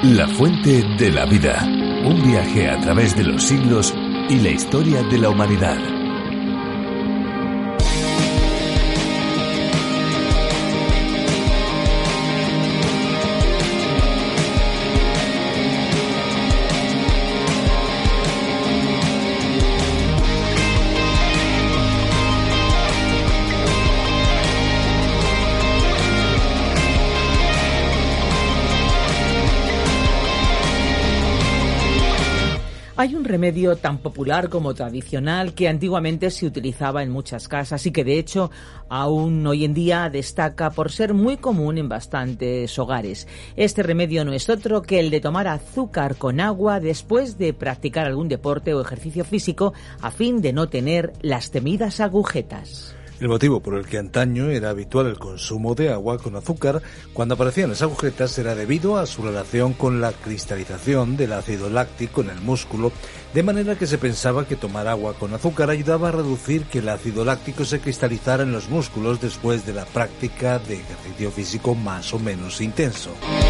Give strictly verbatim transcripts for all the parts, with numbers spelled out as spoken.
La fuente de la vida. Un viaje a través de los siglos y la historia de la humanidad. Hay un remedio tan popular como tradicional que antiguamente se utilizaba en muchas casas y que de hecho aún hoy en día destaca por ser muy común en bastantes hogares. Este remedio no es otro que el de tomar azúcar con agua después de practicar algún deporte o ejercicio físico a fin de no tener las temidas agujetas. El motivo por el que antaño era habitual el consumo de agua con azúcar cuando aparecían las agujetas era debido a su relación con la cristalización del ácido láctico en el músculo, de manera que se pensaba que tomar agua con azúcar ayudaba a reducir que el ácido láctico se cristalizara en los músculos después de la práctica de ejercicio físico más o menos intenso.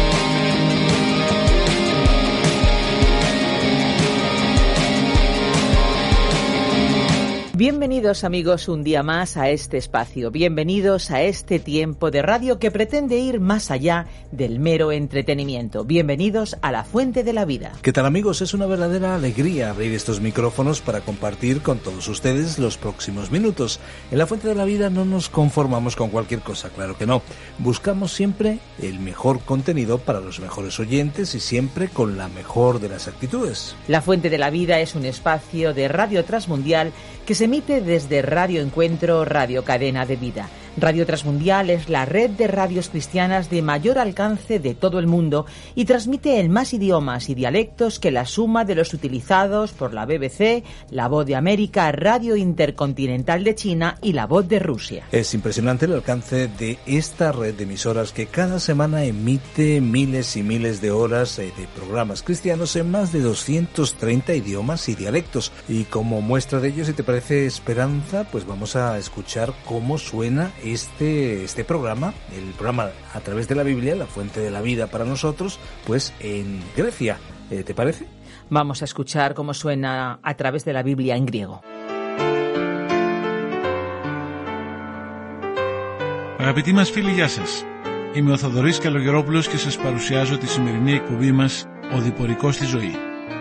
Bienvenidos amigos un día más a este espacio, bienvenidos a este tiempo de radio que pretende ir más allá del mero entretenimiento. Bienvenidos a La Fuente de la Vida. ¿Qué tal amigos? Es una verdadera alegría abrir estos micrófonos para compartir con todos ustedes los próximos minutos. En La Fuente de la Vida no nos conformamos con cualquier cosa, claro que no. Buscamos siempre el mejor contenido para los mejores oyentes y siempre con la mejor de las actitudes. La Fuente de la Vida es un espacio de Radio Transmundial que se emite desde Radio Encuentro, Radio Cadena de Vida. Radio Transmundial es la red de radios cristianas de mayor alcance de todo el mundo y transmite en más idiomas y dialectos que la suma de los utilizados por la B B C, la Voz de América, Radio Intercontinental de China y la Voz de Rusia. Es impresionante el alcance de esta red de emisoras que cada semana emite miles y miles de horas de programas cristianos en más de doscientos treinta idiomas y dialectos. Y como muestra de ello, si te parece, Esperanza, pues vamos a escuchar cómo suena Este, este programa, el programa a través de la Biblia, la fuente de la vida para nosotros, pues en Grecia. Eh, ¿Te parece? Vamos a escuchar cómo suena a través de la Biblia en griego. Αγαπητοί μας φίλοι, γεια σας. Είμαι ο Θοδωρής Καλογερόπουλος και σας παρουσιάζω τη σημερινή εκπομπή μας «Ο Διπορικός στη ζωή».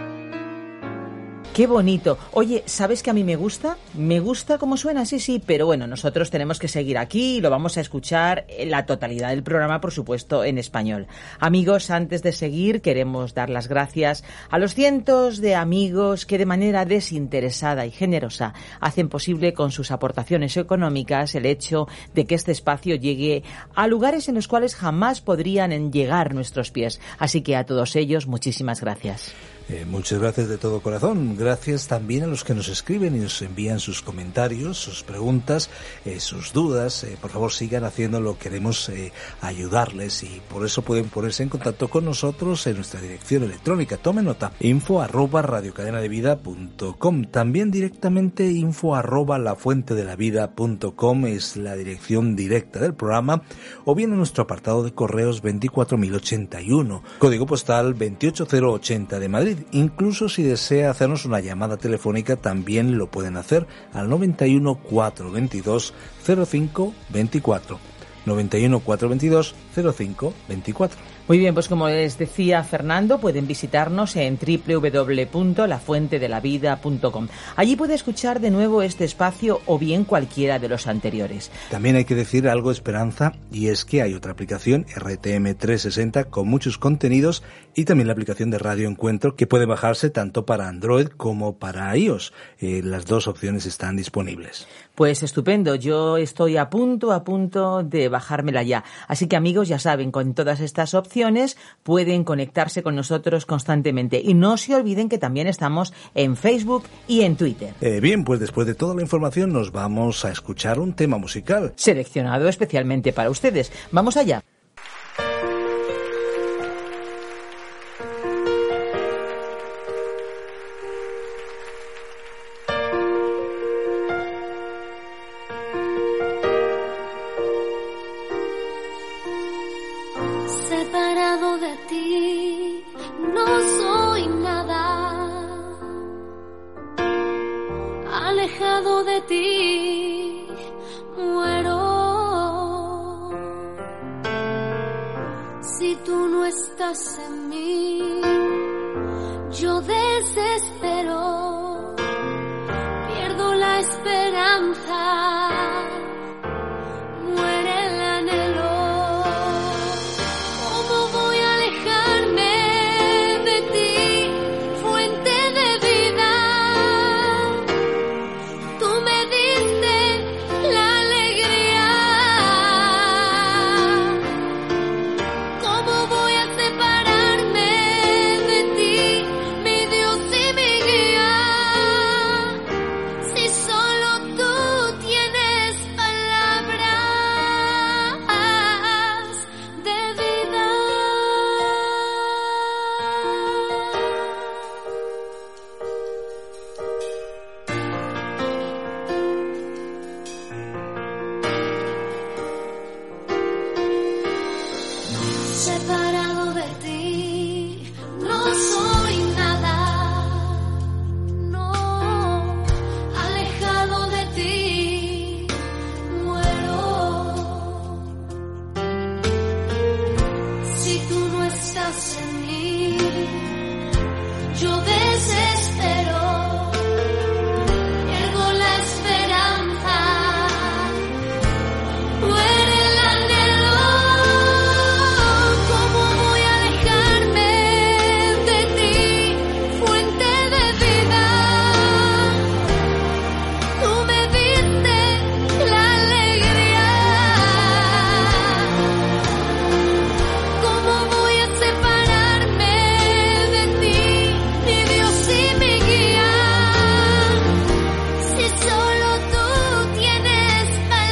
¡Qué bonito! Oye, ¿sabes que a mí me gusta? Me gusta cómo suena, sí, sí, pero bueno, nosotros tenemos que seguir aquí y lo vamos a escuchar en la totalidad del programa, por supuesto, en español. Amigos, antes de seguir, queremos dar las gracias a los cientos de amigos que de manera desinteresada y generosa hacen posible con sus aportaciones económicas el hecho de que este espacio llegue a lugares en los cuales jamás podrían llegar nuestros pies. Así que a todos ellos, muchísimas gracias. Eh, muchas gracias de todo corazón. Gracias también a los que nos escriben y nos envían sus comentarios, sus preguntas, eh, sus dudas. Eh, por favor, sigan haciéndolo. Queremos eh, ayudarles y por eso pueden ponerse en contacto con nosotros en nuestra dirección electrónica. Tome nota. info arroba radiocadenadevida punto com. También directamente info arroba lafuentedelavida punto com es la dirección directa del programa, o bien en nuestro apartado de correos veinticuatro mil ochenta y uno, código postal veintiocho mil ochenta de Madrid. Incluso si desea hacernos una llamada telefónica, también lo pueden hacer al noventa y uno, cuatrocientos veintidós, cero cinco veinticuatro. noventa y uno, cuatrocientos veintidós, cero cinco veinticuatro. Muy bien, pues como les decía Fernando, pueden visitarnos en doble u doble u doble u punto la fuente de la vida punto com. Allí puede escuchar de nuevo este espacio o bien cualquiera de los anteriores. También hay que decir algo, Esperanza, y es que hay otra aplicación, R T M trescientos sesenta, con muchos contenidos, y también la aplicación de Radio Encuentro, que puede bajarse tanto para Android como para iOS. Eh, las dos opciones están disponibles. Pues estupendo, yo estoy a punto, a punto de bajármela ya. Así que amigos, ya saben, con todas estas opciones pueden conectarse con nosotros constantemente. Y no se olviden que también estamos en Facebook y en Twitter. Eh, bien, pues después de toda la información nos vamos a escuchar un tema musical seleccionado especialmente para ustedes. ¡Vamos allá! tú no estás en mí, yo desespero, pierdo la esperanza, muere el anhelo. ¿Cómo voy a alejarme de ti, fuente de vida? Tú me diste la alegría. ¿Cómo voy a separarme de ti, mi Dios y mi guía? Si solo tú tienes palabras de vida. Separado de ti, no soy nada, no, alejado de ti, muero. Si tú no estás en mí, yo desespero, pierdo la esperanza, muere el anhelo. ¿Cómo voy a alejarme de ti, fuente de vida? Tú me diste la alegría. ¿Cómo voy a separarme de ti, mi Dios y mi guía? Si solo tú tienes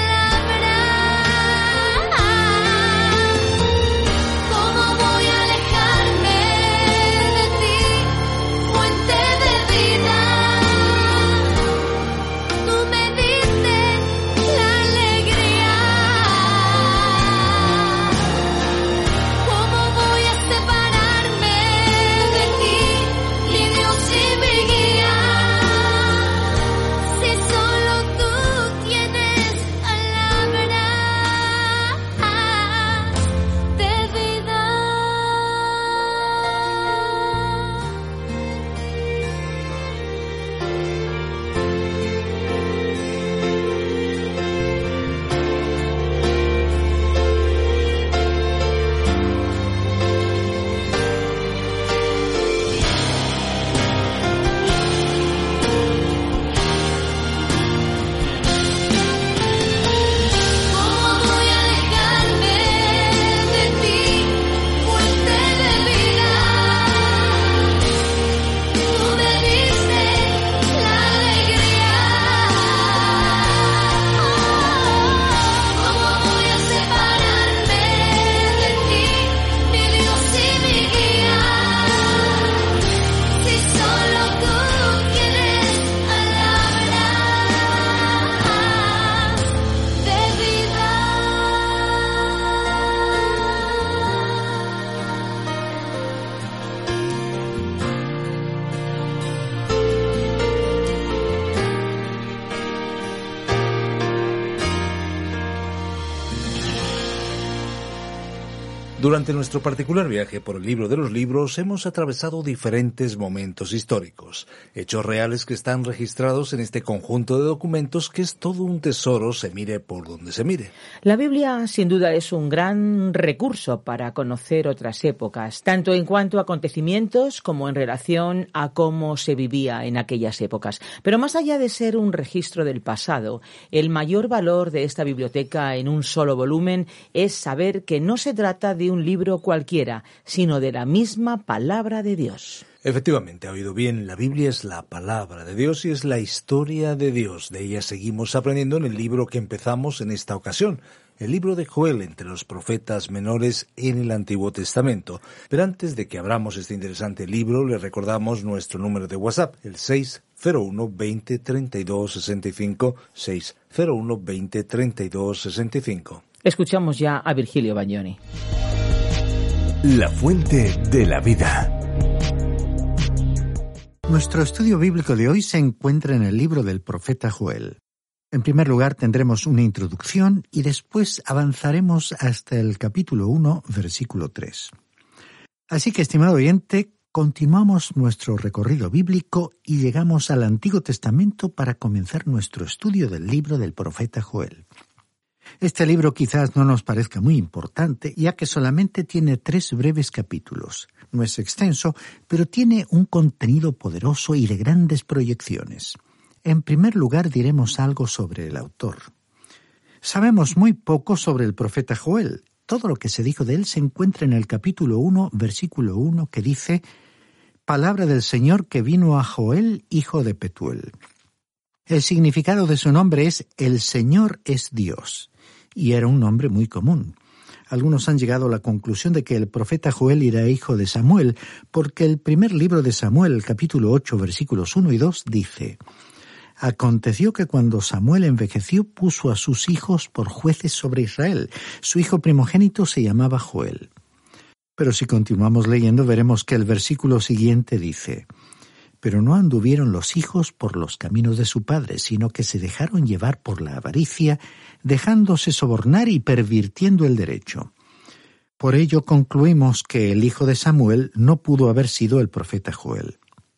palabras. ¿Cómo voy a alejarme de ti, fuente de vida? Tú me diste la alegría. ¿Cómo voy a separarme de ti, mi Dios y mi guía? Si solo tú tienes palabras de vida. ¿Cómo voy a alejarme de ti, fuente de vida? Tú me diste la alegría. ¿Cómo voy a separarme de ti, mi Dios y mi guía? Si solo tú tienes palabras de vida. Durante nuestro particular viaje por el libro de los libros hemos atravesado diferentes momentos históricos, hechos reales que están registrados en este conjunto de documentos que es todo un tesoro, se mire por donde se mire. La Biblia, sin duda, es un gran recurso para conocer otras épocas, tanto en cuanto a acontecimientos como en relación a cómo se vivía en aquellas épocas. Pero más allá de ser un registro del pasado, el mayor valor de esta biblioteca en un solo volumen es saber que no se trata de un libro cualquiera, sino de la misma palabra de Dios. Efectivamente, ha oído bien, la Biblia es la palabra de Dios y es la historia de Dios. De ella seguimos aprendiendo en el libro que empezamos en esta ocasión, el libro de Joel, entre los profetas menores en el Antiguo Testamento. Pero antes de que abramos este interesante libro, le recordamos nuestro número de WhatsApp, el seis cero uno, veinte, treinta y dos, sesenta y cinco, seis cero uno, veinte, treinta y dos, sesenta y cinco. Escuchamos ya a Virgilio Bagnoni. La fuente de la vida. Nuestro estudio bíblico de hoy se encuentra en el libro del profeta Joel. En primer lugar tendremos una introducción y después avanzaremos hasta el capítulo uno, versículo tres. Así que, estimado oyente, continuamos nuestro recorrido bíblico y llegamos al Antiguo Testamento para comenzar nuestro estudio del libro del profeta Joel. Este libro quizás no nos parezca muy importante, ya que solamente tiene tres breves capítulos. No es extenso, pero tiene un contenido poderoso y de grandes proyecciones. En primer lugar, diremos algo sobre el autor. Sabemos muy poco sobre el profeta Joel. Todo lo que se dijo de él se encuentra en el capítulo uno, versículo uno, que dice: «Palabra del Señor que vino a Joel, hijo de Petuel». El significado de su nombre es «El Señor es Dios», y era un nombre muy común. Algunos han llegado a la conclusión de que el profeta Joel era hijo de Samuel, porque el primer libro de Samuel, el capítulo ocho, versículos uno y dos, dice: «Aconteció que cuando Samuel envejeció, puso a sus hijos por jueces sobre Israel. Su hijo primogénito se llamaba Joel». Pero si continuamos leyendo, veremos que el versículo siguiente dice: «Pero no anduvieron los hijos por los caminos de su padre, sino que se dejaron llevar por la avaricia, dejándose sobornar y pervirtiendo el derecho». Por ello concluimos que el hijo de Samuel no pudo haber sido el profeta Joel.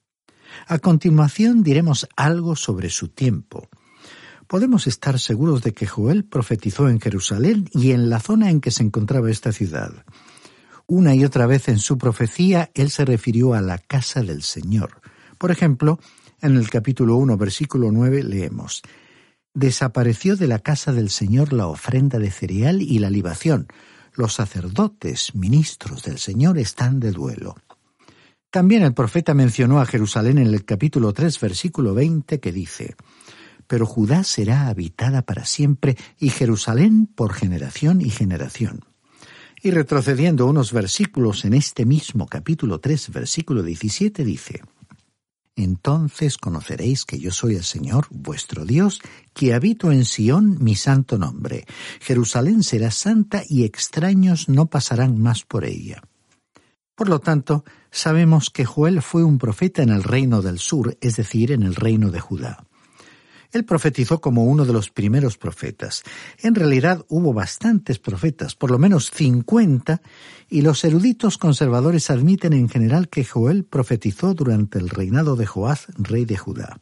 A continuación diremos algo sobre su tiempo. Podemos estar seguros de que Joel profetizó en Jerusalén y en la zona en que se encontraba esta ciudad. Una y otra vez en su profecía él se refirió a la casa del Señor. Por ejemplo, en el capítulo uno, versículo nueve, leemos: «Desapareció de la casa del Señor la ofrenda de cereal y la libación. Los sacerdotes, ministros del Señor, están de duelo». También el profeta mencionó a Jerusalén en el capítulo tres, versículo veinte, que dice: «Pero Judá será habitada para siempre, y Jerusalén por generación y generación». Y retrocediendo unos versículos en este mismo capítulo tres, versículo diecisiete, dice: «Entonces conoceréis que yo soy el Señor, vuestro Dios, que habito en Sión mi santo nombre. Jerusalén será santa y extraños no pasarán más por ella». Por lo tanto, sabemos que Joel fue un profeta en el reino del sur, es decir, en el reino de Judá. Él profetizó como uno de los primeros profetas. En realidad hubo bastantes profetas, por lo menos cincuenta, y los eruditos conservadores admiten en general que Joel profetizó durante el reinado de Joás, rey de Judá.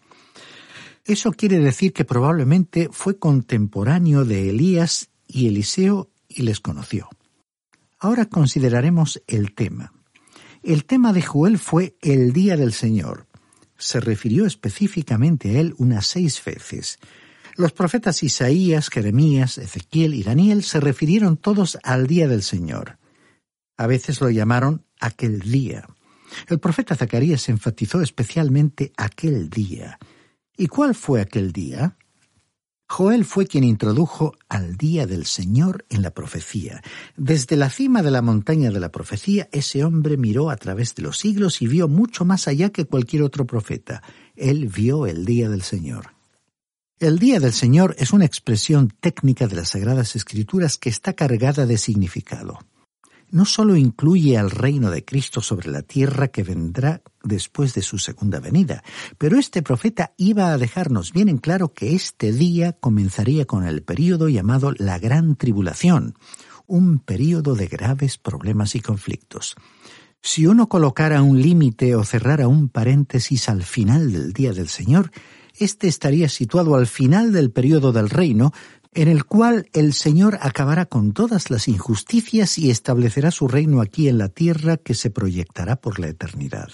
Eso quiere decir que probablemente fue contemporáneo de Elías y Eliseo y les conoció. Ahora consideraremos el tema. El tema de Joel fue el día del Señor. Se refirió específicamente a él unas seis veces. Los profetas Isaías, Jeremías, Ezequiel y Daniel se refirieron todos al día del Señor. A veces lo llamaron aquel día. El profeta Zacarías enfatizó especialmente aquel día. ¿Y cuál fue aquel día? Joel fue quien introdujo al día del Señor en la profecía. Desde la cima de la montaña de la profecía, ese hombre miró a través de los siglos y vio mucho más allá que cualquier otro profeta. Él vio el día del Señor. El día del Señor es una expresión técnica de las Sagradas Escrituras que está cargada de significado. No solo incluye al reino de Cristo sobre la tierra que vendrá después de su segunda venida, pero este profeta iba a dejarnos bien en claro que este día comenzaría con el período llamado la Gran Tribulación, un período de graves problemas y conflictos. Si uno colocara un límite o cerrara un paréntesis al final del día del Señor, este estaría situado al final del período del reino, en el cual el Señor acabará con todas las injusticias y establecerá su reino aquí en la tierra que se proyectará por la eternidad.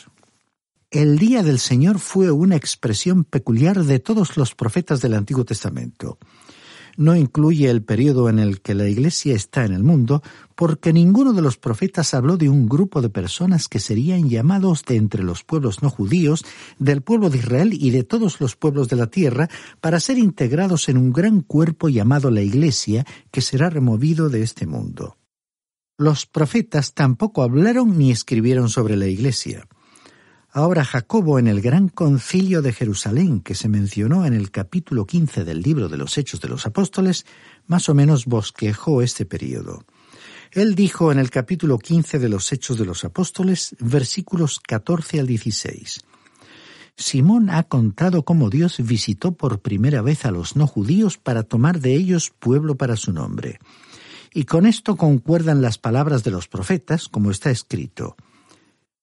El día del Señor fue una expresión peculiar de todos los profetas del Antiguo Testamento. No incluye el período en el que la Iglesia está en el mundo, porque ninguno de los profetas habló de un grupo de personas que serían llamados de entre los pueblos no judíos, del pueblo de Israel y de todos los pueblos de la tierra, para ser integrados en un gran cuerpo llamado la Iglesia, que será removido de este mundo. Los profetas tampoco hablaron ni escribieron sobre la Iglesia. Ahora Jacobo, en el gran concilio de Jerusalén que se mencionó en el capítulo quince del libro de los Hechos de los Apóstoles, más o menos bosquejó este período. Él dijo en el capítulo quince de los Hechos de los Apóstoles, versículos catorce al dieciséis, Simón ha contado cómo Dios visitó por primera vez a los no judíos para tomar de ellos pueblo para su nombre. Y con esto concuerdan las palabras de los profetas, como está escrito,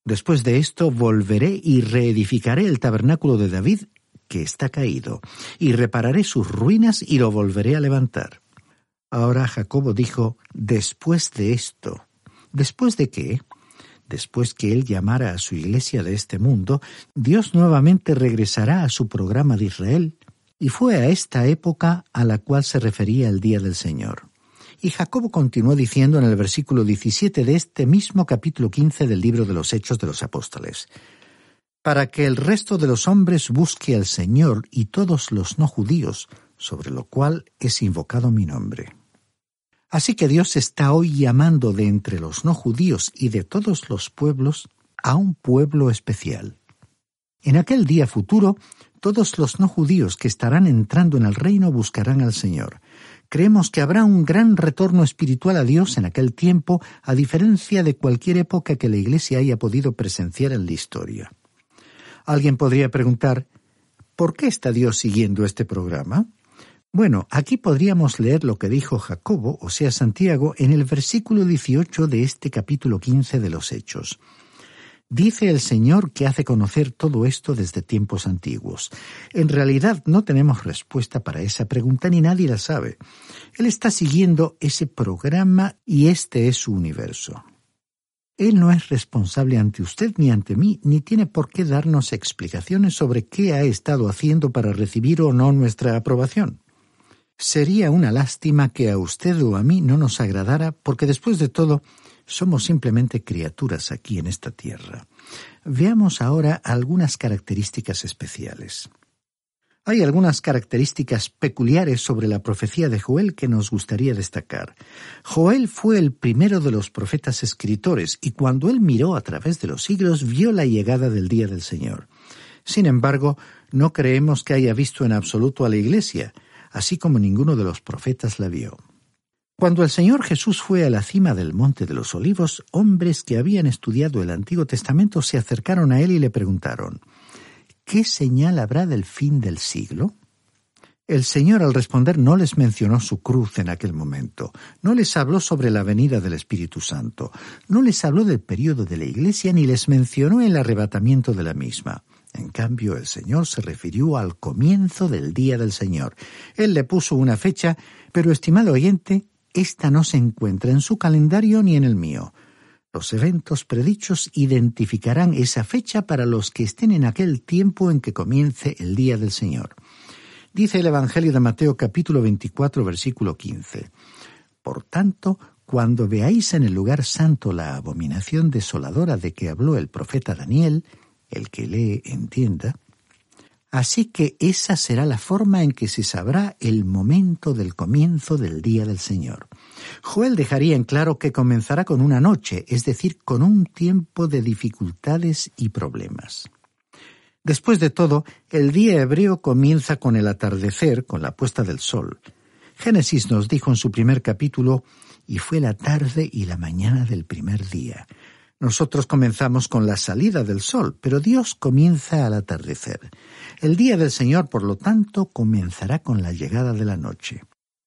Después de esto volveré y reedificaré el tabernáculo de David, que está caído, y repararé sus ruinas y lo volveré a levantar. Ahora Jacobo dijo, después de esto. ¿Después de qué? Después que él llamara a su iglesia de este mundo, Dios nuevamente regresará a su programa de Israel, y fue a esta época a la cual se refería el día del Señor. Y Jacobo continuó diciendo en el versículo diecisiete de este mismo capítulo quince del libro de los Hechos de los Apóstoles, para que el resto de los hombres busque al Señor y todos los no judíos, sobre lo cual es invocado mi nombre. Así que Dios está hoy llamando de entre los no judíos y de todos los pueblos a un pueblo especial. En aquel día futuro, todos los no judíos que estarán entrando en el reino buscarán al Señor. Creemos que habrá un gran retorno espiritual a Dios en aquel tiempo, a diferencia de cualquier época que la Iglesia haya podido presenciar en la historia. Alguien podría preguntar, ¿por qué está Dios siguiendo este programa? Bueno, aquí podríamos leer lo que dijo Jacobo, o sea Santiago, en el versículo dieciocho de este capítulo quince de los Hechos. Dice el Señor que hace conocer todo esto desde tiempos antiguos. En realidad no tenemos respuesta para esa pregunta ni nadie la sabe. Él está siguiendo ese programa y este es su universo. Él no es responsable ante usted ni ante mí, ni tiene por qué darnos explicaciones sobre qué ha estado haciendo para recibir o no nuestra aprobación. Sería una lástima que a usted o a mí no nos agradara, porque después de todo, somos simplemente criaturas aquí en esta tierra. Veamos ahora algunas características especiales. Hay algunas características peculiares sobre la profecía de Joel que nos gustaría destacar. Joel fue el primero de los profetas escritores y cuando él miró a través de los siglos vio la llegada del día del Señor. Sin embargo, no creemos que haya visto en absoluto a la Iglesia, así como ninguno de los profetas la vio. Cuando el Señor Jesús fue a la cima del Monte de los Olivos, hombres que habían estudiado el Antiguo Testamento se acercaron a él y le preguntaron, ¿qué señal habrá del fin del siglo? El Señor al responder no les mencionó su cruz en aquel momento, no les habló sobre la venida del Espíritu Santo, no les habló del período de la Iglesia ni les mencionó el arrebatamiento de la misma. En cambio, el Señor se refirió al comienzo del día del Señor. Él le puso una fecha, pero, estimado oyente, esta no se encuentra en su calendario ni en el mío. Los eventos predichos identificarán esa fecha para los que estén en aquel tiempo en que comience el día del Señor. Dice el Evangelio de Mateo capítulo veinticuatro, versículo quince. Por tanto, cuando veáis en el lugar santo la abominación desoladora de que habló el profeta Daniel, el que lee entienda, así que esa será la forma en que se sabrá el momento del comienzo del día del Señor. Joel dejaría en claro que comenzará con una noche, es decir, con un tiempo de dificultades y problemas. Después de todo, el día hebreo comienza con el atardecer, con la puesta del sol. Génesis nos dijo en su primer capítulo, y fue la tarde y la mañana del primer día. Nosotros comenzamos con la salida del sol, pero Dios comienza al atardecer. El día del Señor, por lo tanto, comenzará con la llegada de la noche.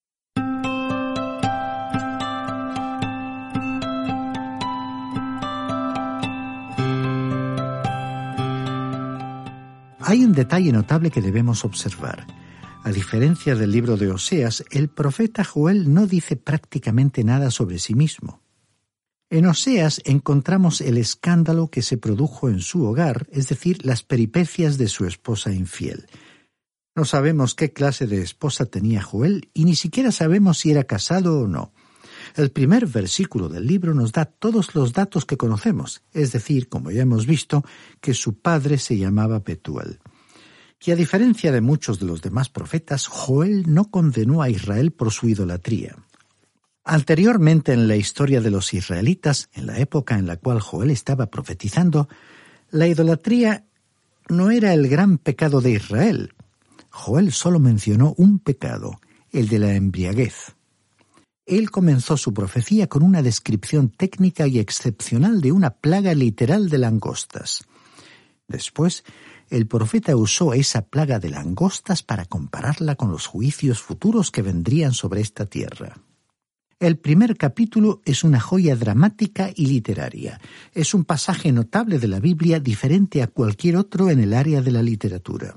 Hay un detalle notable que debemos observar. A diferencia del libro de Oseas, el profeta Joel no dice prácticamente nada sobre sí mismo. En Oseas encontramos el escándalo que se produjo en su hogar, es decir, las peripecias de su esposa infiel. No sabemos qué clase de esposa tenía Joel y ni siquiera sabemos si era casado o no. El primer versículo del libro nos da todos los datos que conocemos, es decir, como ya hemos visto, que su padre se llamaba Petuel. Y a diferencia de muchos de los demás profetas, Joel no condenó a Israel por su idolatría. Anteriormente en la historia de los israelitas, en la época en la cual Joel estaba profetizando, la idolatría no era el gran pecado de Israel. Joel solo mencionó un pecado, el de la embriaguez. Él comenzó su profecía con una descripción técnica y excepcional de una plaga literal de langostas. Después, el profeta usó esa plaga de langostas para compararla con los juicios futuros que vendrían sobre esta tierra. El primer capítulo es una joya dramática y literaria. Es un pasaje notable de la Biblia diferente a cualquier otro en el área de la literatura.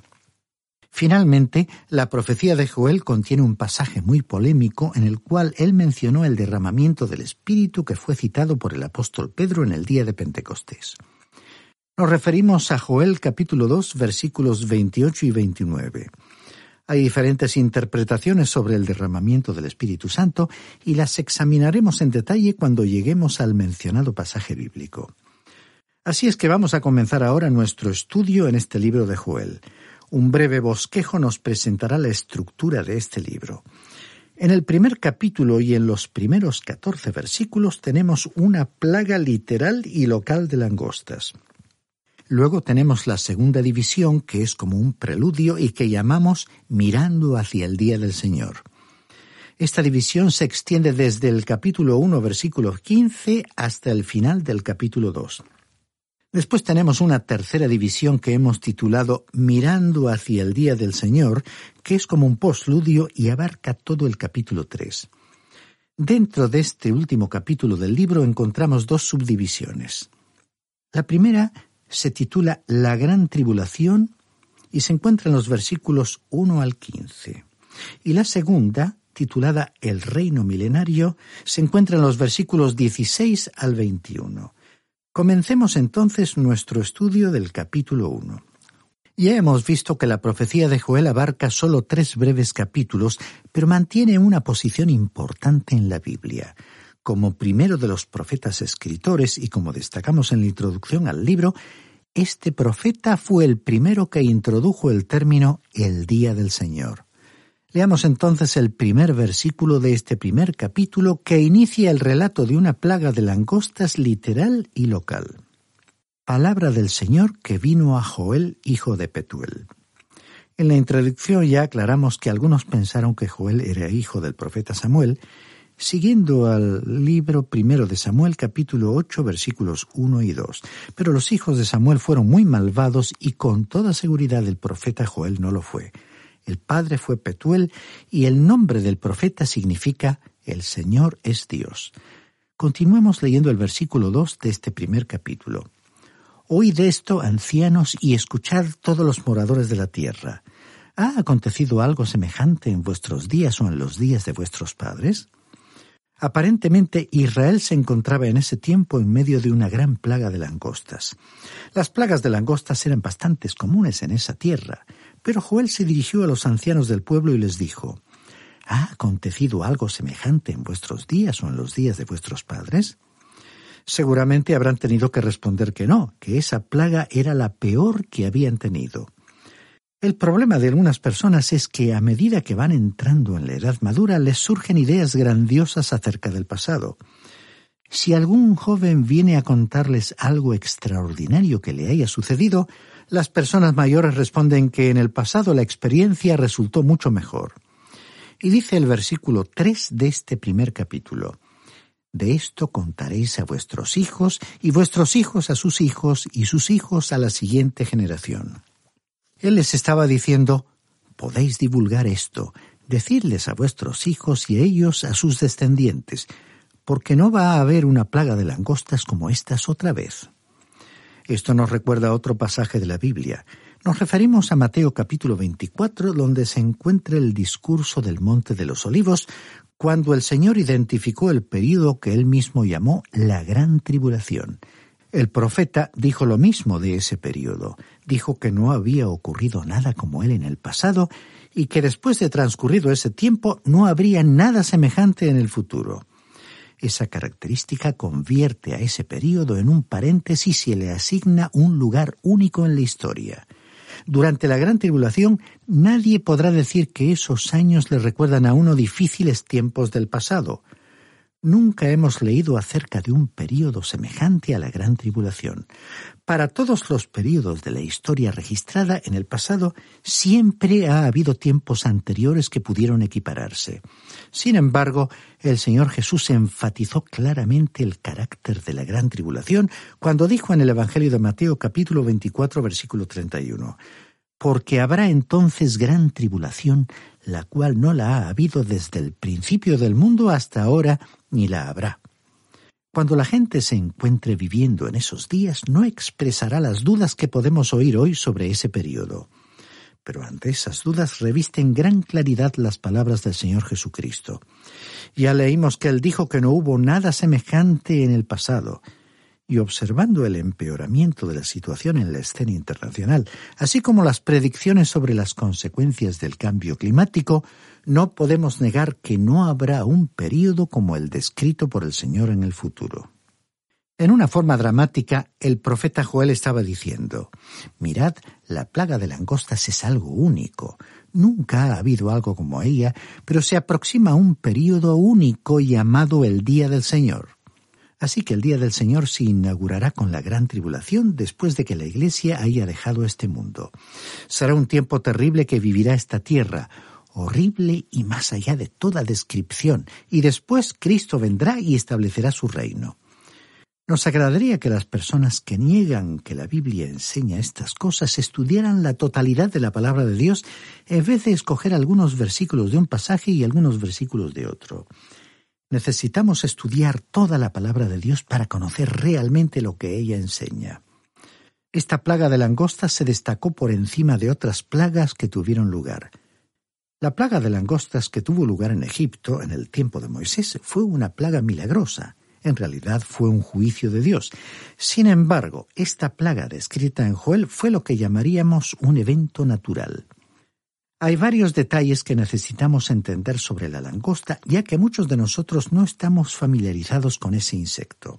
Finalmente, la profecía de Joel contiene un pasaje muy polémico en el cual él mencionó el derramamiento del Espíritu que fue citado por el apóstol Pedro en el día de Pentecostés. Nos referimos a Joel capítulo dos, versículos veintiocho y veintinueve. Hay diferentes interpretaciones sobre el derramamiento del Espíritu Santo y las examinaremos en detalle cuando lleguemos al mencionado pasaje bíblico. Así es que vamos a comenzar ahora nuestro estudio en este libro de Joel. Un breve bosquejo nos presentará la estructura de este libro. En el primer capítulo y en los primeros catorce versículos tenemos una plaga literal y local de langostas. Luego tenemos la segunda división, que es como un preludio y que llamamos mirando hacia el día del Señor. Esta división se extiende desde el capítulo uno, versículo quince, hasta el final del capítulo dos. Después tenemos una tercera división que hemos titulado Mirando hacia el día del Señor, que es como un postludio y abarca todo el capítulo tres. Dentro de este último capítulo del libro encontramos dos subdivisiones. La primera se titula La Gran Tribulación y se encuentra en los versículos uno al quince. Y la segunda, titulada El Reino Milenario, se encuentra en los versículos dieciséis al veintiuno. Comencemos entonces nuestro estudio del capítulo uno. Ya hemos visto que la profecía de Joel abarca solo tres breves capítulos, pero mantiene una posición importante en la Biblia. Como primero de los profetas escritores y como destacamos en la introducción al libro, este profeta fue el primero que introdujo el término el día del Señor. Leamos entonces el primer versículo de este primer capítulo que inicia el relato de una plaga de langostas literal y local. Palabra del Señor que vino a Joel, hijo de Petuel. En la introducción ya aclaramos que algunos pensaron que Joel era hijo del profeta Samuel, siguiendo al libro primero de Samuel, capítulo ocho, versículos uno y dos. Pero los hijos de Samuel fueron muy malvados y con toda seguridad el profeta Joel no lo fue. El padre fue Petuel y el nombre del profeta significa El Señor es Dios. Continuemos leyendo el versículo dos de este primer capítulo. Oíd esto, ancianos, y escuchad todos los moradores de la tierra. ¿Ha acontecido algo semejante en vuestros días o en los días de vuestros padres? Aparentemente, Israel se encontraba en ese tiempo en medio de una gran plaga de langostas. Las plagas de langostas eran bastante comunes en esa tierra, pero Joel se dirigió a los ancianos del pueblo y les dijo, ¿ha acontecido algo semejante en vuestros días o en los días de vuestros padres? Seguramente habrán tenido que responder que no, que esa plaga era la peor que habían tenido. El problema de algunas personas es que a medida que van entrando en la edad madura les surgen ideas grandiosas acerca del pasado. Si algún joven viene a contarles algo extraordinario que le haya sucedido, las personas mayores responden que en el pasado la experiencia resultó mucho mejor. Y dice el versículo tres de este primer capítulo, «De esto contaréis a vuestros hijos, y vuestros hijos a sus hijos, y sus hijos a la siguiente generación». Él les estaba diciendo, podéis divulgar esto, decidles a vuestros hijos y a ellos a sus descendientes, porque no va a haber una plaga de langostas como estas otra vez. Esto nos recuerda a otro pasaje de la Biblia. Nos referimos a Mateo capítulo veinticuatro, donde se encuentra el discurso del Monte de los Olivos, cuando el Señor identificó el período que él mismo llamó la Gran Tribulación. El profeta dijo lo mismo de ese período. Dijo que no había ocurrido nada como él en el pasado y que después de transcurrido ese tiempo no habría nada semejante en el futuro. Esa característica convierte a ese período en un paréntesis y le asigna un lugar único en la historia. Durante la Gran Tribulación, nadie podrá decir que esos años le recuerdan a uno difíciles tiempos del pasado. Nunca hemos leído acerca de un período semejante a la Gran Tribulación. Para todos los períodos de la historia registrada en el pasado, siempre ha habido tiempos anteriores que pudieron equipararse. Sin embargo, el Señor Jesús enfatizó claramente el carácter de la Gran Tribulación cuando dijo en el Evangelio de Mateo capítulo veinticuatro, versículo treinta y uno, porque habrá entonces gran tribulación, la cual no la ha habido desde el principio del mundo hasta ahora, ni la habrá. Cuando la gente se encuentre viviendo en esos días, no expresará las dudas que podemos oír hoy sobre ese periodo. Pero ante esas dudas revisten gran claridad las palabras del Señor Jesucristo. Ya leímos que Él dijo que no hubo nada semejante en el pasado. Y observando el empeoramiento de la situación en la escena internacional, así como las predicciones sobre las consecuencias del cambio climático, no podemos negar que no habrá un período como el descrito por el Señor en el futuro. En una forma dramática, el profeta Joel estaba diciendo: mirad, la plaga de langostas es algo único. Nunca ha habido algo como ella, pero se aproxima un período único llamado el Día del Señor. Así que el Día del Señor se inaugurará con la gran tribulación después de que la Iglesia haya dejado este mundo. Será un tiempo terrible que vivirá esta tierra, horrible y más allá de toda descripción, y después Cristo vendrá y establecerá su reino. Nos agradaría que las personas que niegan que la Biblia enseña estas cosas estudiaran la totalidad de la palabra de Dios en vez de escoger algunos versículos de un pasaje y algunos versículos de otro. Necesitamos estudiar toda la palabra de Dios para conocer realmente lo que ella enseña. Esta plaga de langostas se destacó por encima de otras plagas que tuvieron lugar. La plaga de langostas que tuvo lugar en Egipto en el tiempo de Moisés fue una plaga milagrosa. En realidad fue un juicio de Dios. Sin embargo, esta plaga descrita en Joel fue lo que llamaríamos un evento natural. Hay varios detalles que necesitamos entender sobre la langosta, ya que muchos de nosotros no estamos familiarizados con ese insecto.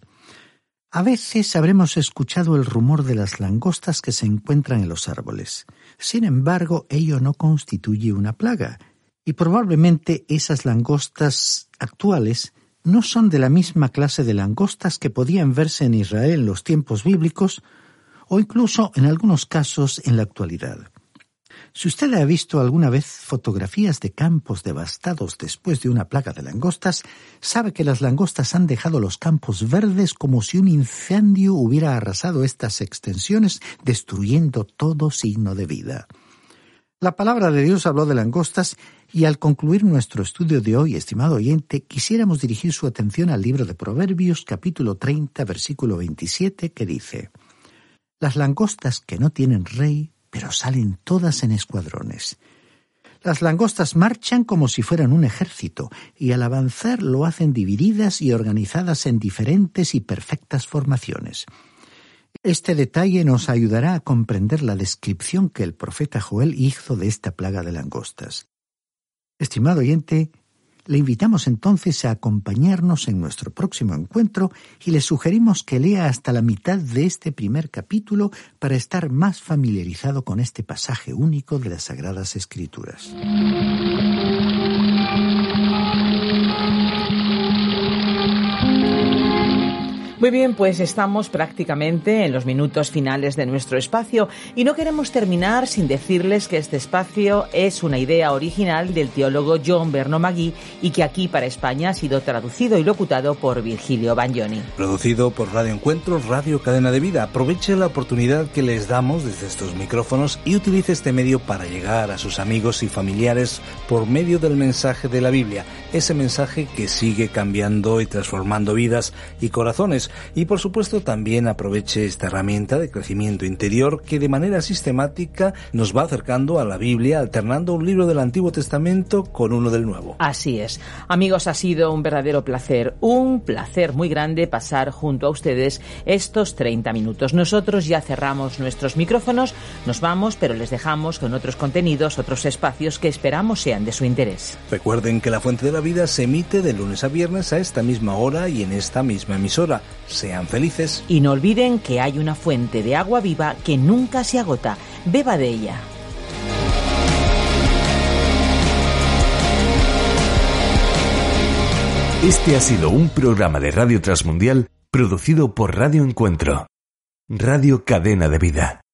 A veces habremos escuchado el rumor de las langostas que se encuentran en los árboles. Sin embargo, ello no constituye una plaga, y probablemente esas langostas actuales no son de la misma clase de langostas que podían verse en Israel en los tiempos bíblicos, o incluso en algunos casos en la actualidad. Si usted ha visto alguna vez fotografías de campos devastados después de una plaga de langostas, sabe que las langostas han dejado los campos verdes como si un incendio hubiera arrasado estas extensiones, destruyendo todo signo de vida. La palabra de Dios habló de langostas y al concluir nuestro estudio de hoy, estimado oyente, quisiéramos dirigir su atención al libro de Proverbios, capítulo treinta, versículo veintisiete, que dice: las langostas que no tienen rey, pero salen todas en escuadrones. Las langostas marchan como si fueran un ejército, y al avanzar lo hacen divididas y organizadas en diferentes y perfectas formaciones. Este detalle nos ayudará a comprender la descripción que el profeta Joel hizo de esta plaga de langostas. Estimado oyente, le invitamos entonces a acompañarnos en nuestro próximo encuentro y le sugerimos que lea hasta la mitad de este primer capítulo para estar más familiarizado con este pasaje único de las Sagradas Escrituras. Muy bien, pues estamos prácticamente en los minutos finales de nuestro espacio y no queremos terminar sin decirles que este espacio es una idea original del teólogo John Berno Magui y que aquí para España ha sido traducido y locutado por Virgilio Bagnoni. Producido por Radio Encuentros, Radio Cadena de Vida. Aproveche la oportunidad que les damos desde estos micrófonos y utilice este medio para llegar a sus amigos y familiares por medio del mensaje de la Biblia, ese mensaje que sigue cambiando y transformando vidas y corazones. Y por supuesto también aproveche esta herramienta de crecimiento interior que de manera sistemática nos va acercando a la Biblia, alternando un libro del Antiguo Testamento con uno del Nuevo. Así es. Amigos, ha sido un verdadero placer, un placer muy grande pasar junto a ustedes estos treinta minutos. Nosotros ya cerramos nuestros micrófonos, nos vamos, pero les dejamos con otros contenidos, otros espacios que esperamos sean de su interés. Recuerden que La Fuente de la Vida se emite de lunes a viernes a esta misma hora y en esta misma emisora. Sean felices. Y no olviden que hay una fuente de agua viva que nunca se agota. Beba de ella. Este ha sido un programa de Radio Transmundial producido por Radio Encuentro, Radio Cadena de Vida.